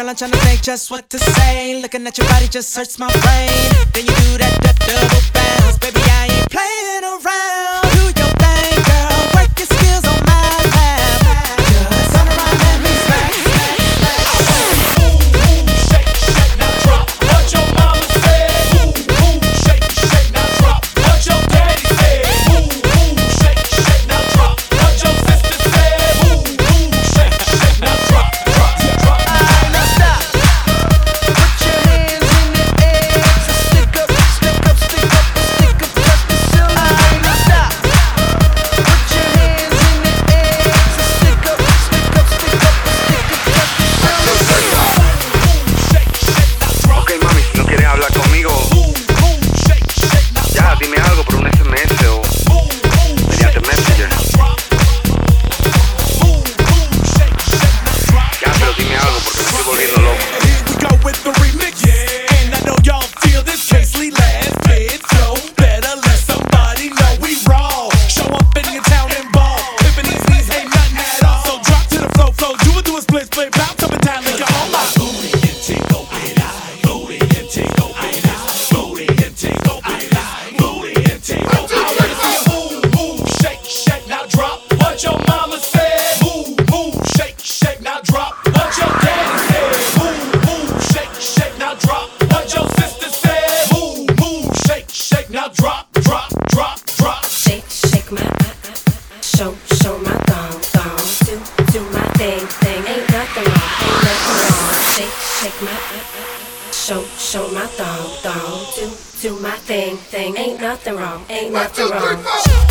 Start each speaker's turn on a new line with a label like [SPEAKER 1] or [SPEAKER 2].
[SPEAKER 1] while I'm trying to think just what to say. Looking at your body just hurts my brain. Then you do that double bounce, baby, I ain't playing around. Do your thing, girl, work your skills on my lap. Just turn around and be smack, smack, smack.
[SPEAKER 2] Boom, shake, shake, now drop what your mama said. Boom, shake, shake, now drop what your daddy said. Boom, shake, shake, now drop what your sister said. Boom, shake, shake, now drop, drop, drop.
[SPEAKER 3] Alright, now stop. Put your hands in the air. So stick up, stick up, stick up, stick up, touch the ceiling. Alright, now stop. Put your hands in the air. So stick up, stick up, stick up, stick up, touch the ceiling.
[SPEAKER 2] Shake, shake, now drop.
[SPEAKER 4] Ok, mami, si no quieres hablar conmigo,
[SPEAKER 2] Boom, shake, shake, now
[SPEAKER 4] ya, dime algo por un SMS o mediante Messenger. Ya, pero dime algo porque me estoy volviendo loco.
[SPEAKER 2] Here we go with the remix. Yeah. And I know y'all feel this Casely last bit flow. Better let somebody know we raw. Show up in your town and ball. Pimpin' these knees ain't nothing at all. So drop to the flow, flow. Do a split, split. Bounce up and down like you're all my booty and take over it. Booty and take over it. Booty and take over it. Booty and take over it. I wanna see you boom, boom, shake, shake. Now drop what your mama said. Boom, shake, shake. Now drop what your daddy said. Boom, shake, shake. Now drop what your sister said. Boom, shake, shake. Now drop, drop, drop, drop.
[SPEAKER 5] Shake, shake my show my thong, do my thing, ain't nothing wrong, Shake, shake my show my thong, do my thing, ain't nothing wrong,